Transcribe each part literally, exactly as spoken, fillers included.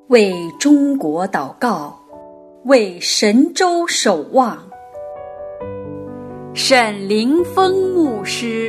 为中国祷告，为神州守望。沈凌峰牧师。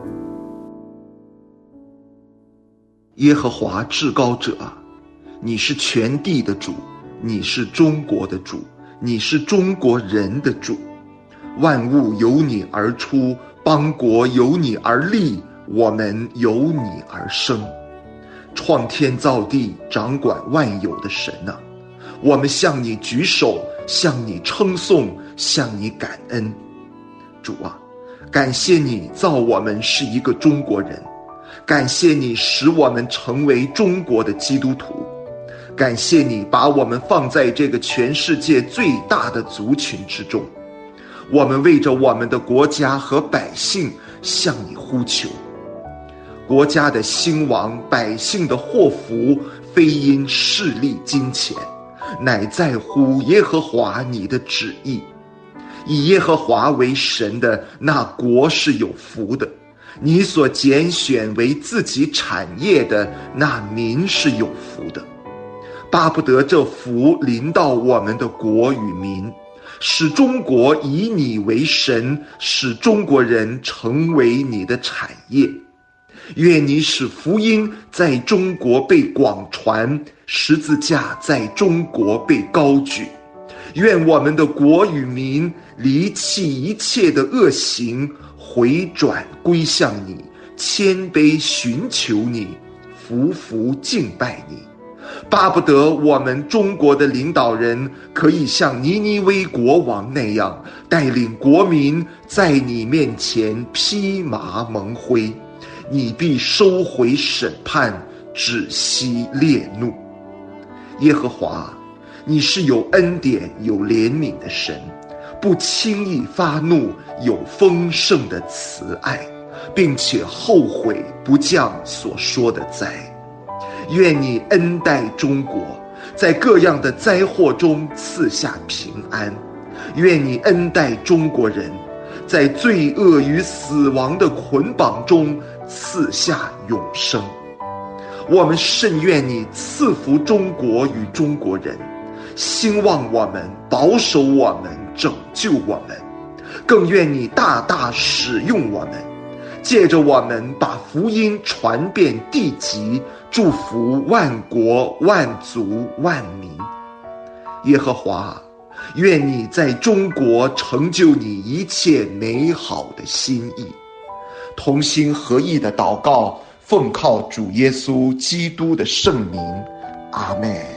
耶和华至高者，你是全地的主，你是中国的主，你是中国人的主。万物由你而出，邦国由你而立，我们由你而生。创天造地，掌管万有的神啊，我们向你举手，向你称颂，向你感恩。主啊，感谢你造我们是一个中国人，感谢你使我们成为中国的基督徒，感谢你把我们放在这个全世界最大的族群之中。我们为着我们的国家和百姓向你呼求。国家的兴亡，百姓的祸福，非因势力金钱，乃在乎耶和华你的旨意。以耶和华为神的那国是有福的，你所拣选为自己产业的那民是有福的。巴不得这福临到我们的国与民，使中国以你为神，使中国人成为你的产业。愿你使福音在中国被广传，十字架在中国被高举。愿我们的国与民离弃一切的恶行，回转归向你，谦卑寻求你，匍匐敬拜你。巴不得我们中国的领导人可以像尼尼微国王那样，带领国民在你面前披麻蒙灰，你必收回审判，止息烈怒。耶和华，你是有恩典有怜悯的神，不轻易发怒，有丰盛的慈爱，并且后悔不降所说的灾。愿你恩待中国，在各样的灾祸中赐下平安。愿你恩待中国人，在罪恶与死亡的捆绑中赐下永生。我们甚愿你赐福中国与中国人，兴旺我们，保守我们，拯救我们。更愿你大大使用我们，借着我们把福音传遍地极，祝福万国万族万民。耶和华，愿你在中国成就你一切美好的心意。同心合意的祷告，奉靠主耶稣基督的圣名，阿们。